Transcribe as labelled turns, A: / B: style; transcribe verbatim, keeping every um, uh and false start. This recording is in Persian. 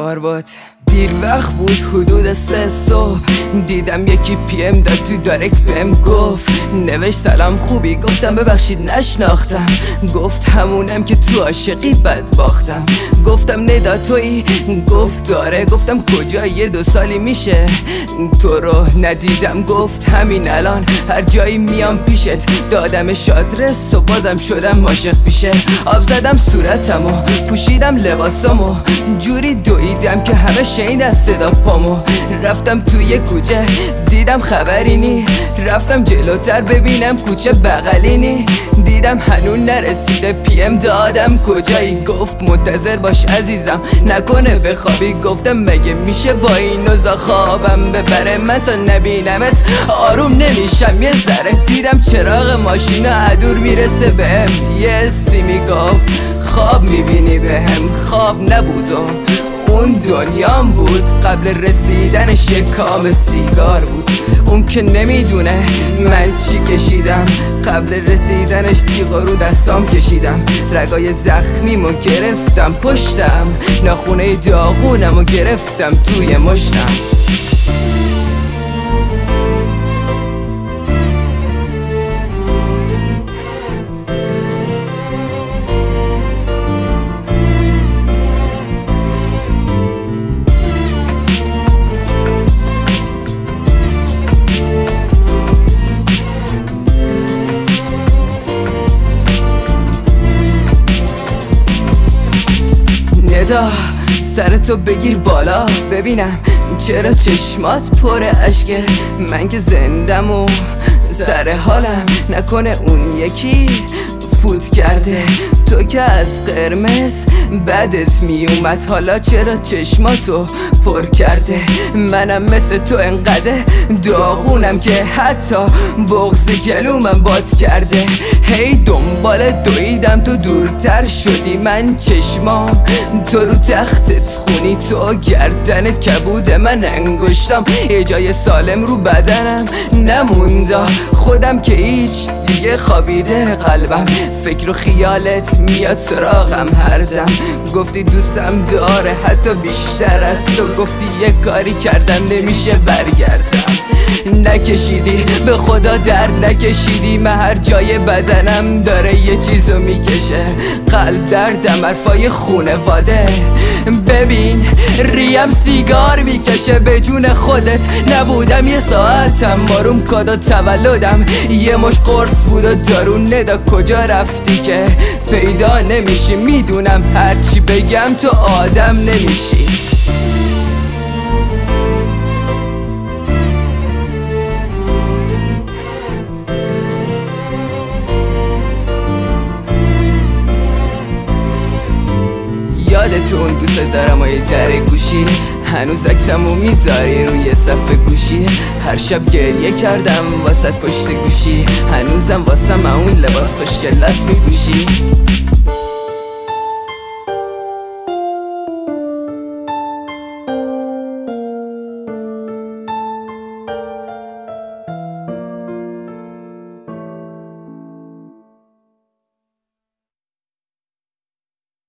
A: سوار بود. دیر وقت بود حدود سه صبح، دیدم یکی پی ام داد تو دایرکت بهم گفت نوشت سلام خوبی؟ گفتم ببخشید نشناختم. گفت همونم که تو عاشقی بد باختم. گفتم ندا تویی؟ گفت داره. گفتم کجا؟ یه دو سالی میشه تو رو ندیدم. گفت همین الان هر جایی میام پیشت. دادمش آدرس و بازم شدم عاشق پیشه. آب زدم صورتمو، پوشیدم لباسمو، جوری دویدم که همه شنیدن صدا پامو. رفتم توی کوچه دیدم خبری نی، رفتم جلوتر ببینم کوچه بغلی نی، دیدم هنون نرسیده پی ام دادم کجایی؟ گفت منتظر باش عزیزم نکنه بخوابی. گفتم مگه میشه با این اوضاع خوابم ببره؟ من تا نبینمت آروم نمیشم یه ذره. دیدم چراغ ماشینا ادور میرسه بهم، یه سی میگفت خواب میبینی بهم. خواب نبود و اون دنیام بود، قبل رسیدنش یک کام سیگار بود. اون که نمیدونه من چی کشیدم، قبل رسیدنش تیغا رو دستام کشیدم. رگای زخمیمو گرفتم پشتم، ناخونه داغونمو گرفتم توی مشتم. ندا سرتو بگیر بالا ببینم چرا چشمات پر اشکه. من که زندم و سر حالم، نکنه اون یکی فوت کرده. تو که از قرمز بدت میومد، حالا چرا چشماتو پر کرده؟ منم مثل تو انقدر داغونم که حتی بغض گلومم باد کرده. هی دنبال دویدم تو دورتر شدی، من چشمام تو رو تختت خونی، تو گردنت کبود من انگشتم، یه جای سالم رو بدنم نموندا. خودم که هیچ دیگه خوابیده قلبم، فکر و خیالت میاد سراغم هر دم. گفتی دوستم داره حتی بیشتر از تو، گفتی یه کاری کردم نمیشه برگردم. نکشیدی به خدا در نکشیدی، من هر جای بدنم داره یه چیزو میکشه. قلب دردم حرفای خونواده، ببین ریم سیگار میکشه به جون خودت. نبودم یه ساعتم آروم کادا تولدم، یه مش قرص بود و دارون. ندا کجا رفتی که پیدا نمیشی؟ میدونم هرچی بگم تو آدم نمیشی. یادتون دوست دارم و یه در گوشی، هنوز عکسمو میذاری روی صفحه گوشی. هر شب گریه کردم واسه پشت گوشی، هنوزم واسه اون لباس خوشگلت میپوشی.